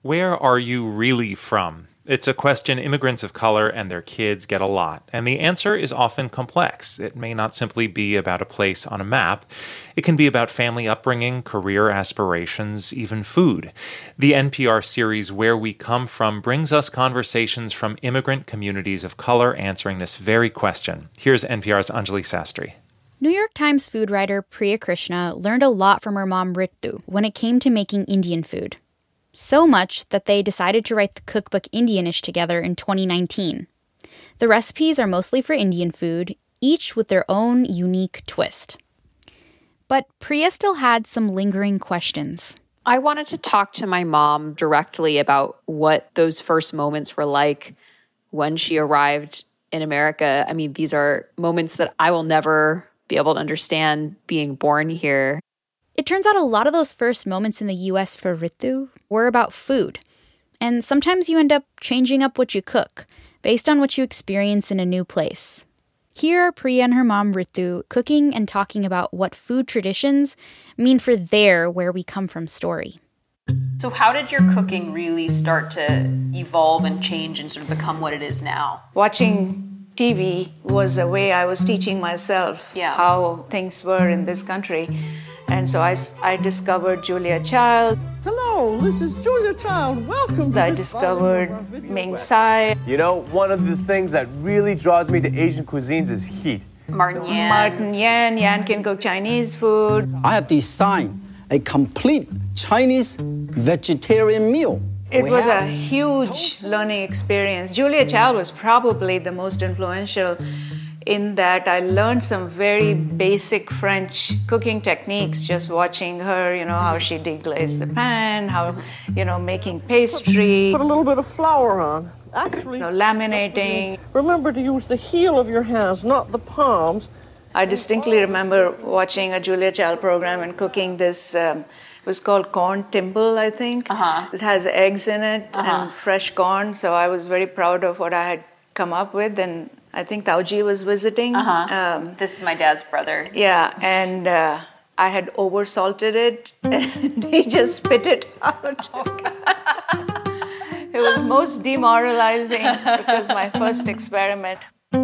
Where are you really from? It's a question immigrants of color and their kids get a lot, and the answer is often complex. It may not simply be about a place on a map. It can be about family upbringing, career aspirations, even food. The NPR series Where We Come From brings us conversations from immigrant communities of color answering this very question. Here's NPR's Anjali Sastry. New York Times food writer Priya Krishna learned a lot from her mom Ritu when it came to making Indian food. So much that they decided to write the cookbook Indianish together in 2019. The recipes are mostly for Indian food, each with their own unique twist. But Priya still had some lingering questions. I wanted to talk to my mom directly about what those first moments were like when she arrived in America. I mean, these are moments that I will never be able to understand being born here. It turns out a lot of those first moments in the U.S. for Ritu were about food. And sometimes you end up changing up what you cook based on what you experience in a new place. Here are Priya and her mom Ritu cooking and talking about what food traditions mean for their Where We Come From story. So how did your cooking really start to evolve and change and sort of become what it is now? Watching TV was a way I was teaching myself how things were in this country. And so I discovered Julia Child. Hello, this is Julia Child. Welcome to I discovered Ming Tsai. You know, one of the things that really draws me to Asian cuisines is heat. Martin Yan. Yan can cook Chinese food. I have designed a complete Chinese vegetarian meal. It was a huge learning experience. Julia Child was probably the most influential in that I learned some very basic French cooking techniques just watching her, how she deglazed the pan, how, making pastry. Put a little bit of flour on. Actually, laminating. Remember to use the heel of your hands, not the palms. I distinctly remember watching a Julia Child program and cooking this, it was called corn timble, I think. It has eggs in it and fresh corn, so I was very proud of what I had come up with, and I think Tauji was visiting. This is my dad's brother. Yeah, and I had over-salted it, and he just spit it out. It was most demoralizing because my first experiment.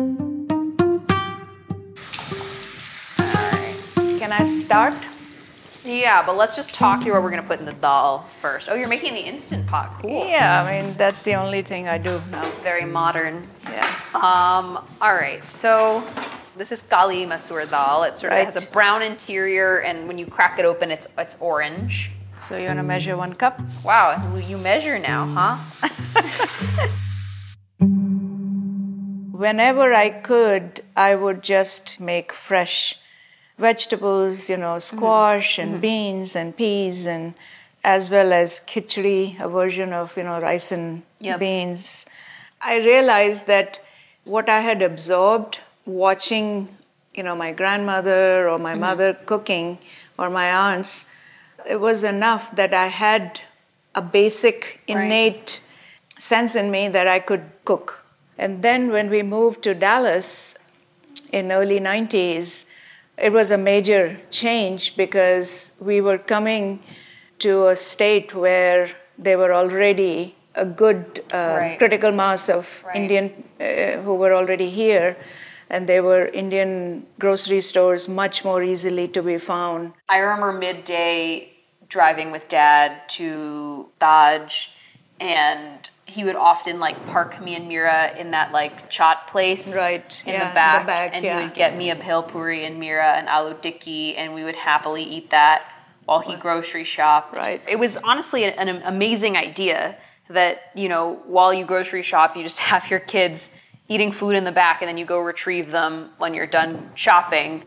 Can I start? Yeah, but let's just talk through what we're going to put in the dal first. Oh, you're making the Instant Pot. Cool. Yeah, I mean, that's the only thing I do now. Very modern. Yeah. All right, so this is Kali Masoor dal. It sort of has a brown interior, and when you crack it open, it's orange. So you want to measure 1 cup? Wow, you measure now, huh? Whenever I could, I would just make fresh vegetables, squash and beans and peas, and as well as khichdi, a version of, rice and beans. I realized that what I had absorbed watching, my grandmother or my mother cooking or my aunts, it was enough that I had a basic innate sense in me that I could cook. And then when we moved to Dallas in early 90s, it was a major change because we were coming to a state where there were already a good critical mass of Indian who were already here, and there were Indian grocery stores much more easily to be found. I remember midday driving with Dad to Dodge, and he would often park me and Mira in that chaat place in the back, and he would get me a bhel puri and Mira an aloo tikki, and we would happily eat that while he grocery shopped. Right. It was honestly an amazing idea that, while you grocery shop, you just have your kids eating food in the back, and then you go retrieve them when you're done shopping.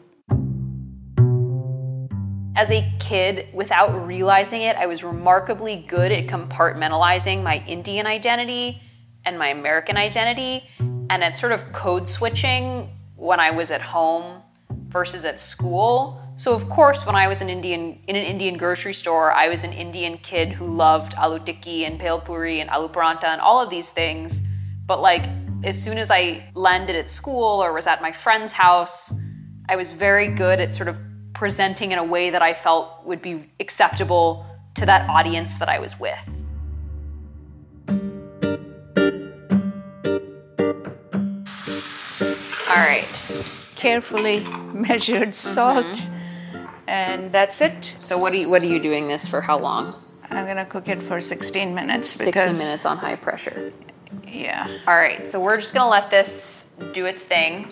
As a kid, without realizing it, I was remarkably good at compartmentalizing my Indian identity and my American identity, and at sort of code switching when I was at home versus at school. So of course, when I was in an Indian grocery store, I was an Indian kid who loved aloo tikki and bhel puri and aloo parantha and all of these things. But as soon as I landed at school or was at my friend's house, I was very good at sort of presenting in a way that I felt would be acceptable to that audience that I was with. right. Carefully measured salt, and that's it. So what are you doing this for how long? I'm gonna cook it for 16 minutes. 60 minutes on high pressure. Yeah. All right, so we're just gonna let this do its thing.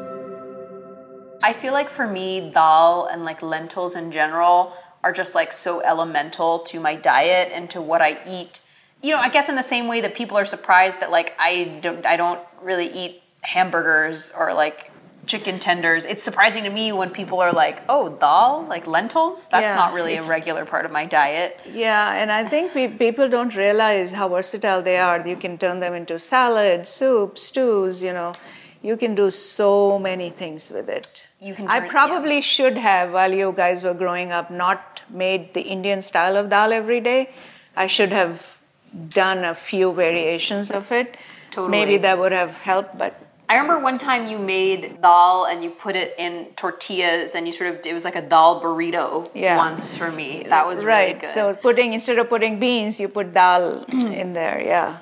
I feel like for me, dal and like lentils in general are just like so elemental to my diet and to what I eat. You know, I guess in the same way that people are surprised that like I don't really eat hamburgers or like chicken tenders. It's surprising to me when people are like, "Oh, dal, like lentils." That's not really a regular part of my diet. Yeah, and I think people don't realize how versatile they are. You can turn them into salad, soup, stews. You know, you can do so many things with it. I probably should have, while you guys were growing up, not made the Indian style of dal every day. I should have done a few variations of it. Totally. Maybe that would have helped, but I remember one time you made dal and you put it in tortillas and it was like a dal burrito once for me. That was really good. So instead of putting beans, you put dal in there, yeah.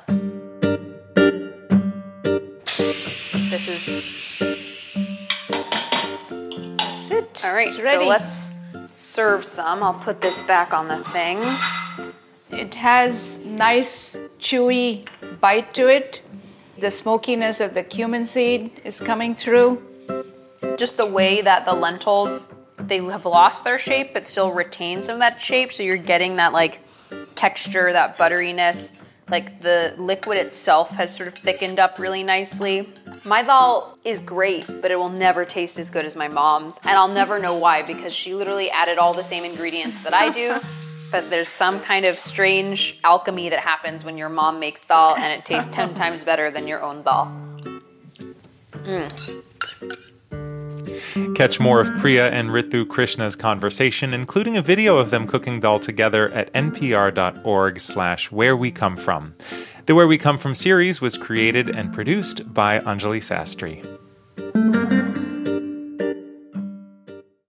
That's it. All right, it's ready. So let's serve some. I'll put this back on the thing. It has nice chewy bite to it. The smokiness of the cumin seed is coming through. Just the way that the lentils, they have lost their shape but still retain some of that shape, so you're getting that like texture, that butteriness. Like the liquid itself has sort of thickened up really nicely. My dal is great, but it will never taste as good as my mom's, and I'll never know why, because she literally added all the same ingredients that I do. But there's some kind of strange alchemy that happens when your mom makes dal and it tastes 10 times better than your own dal. Catch more of Priya and Ritu Krishna's conversation, including a video of them cooking dal together at npr.org/Where We Come From. The Where We Come From series was created and produced by Anjali Sastry.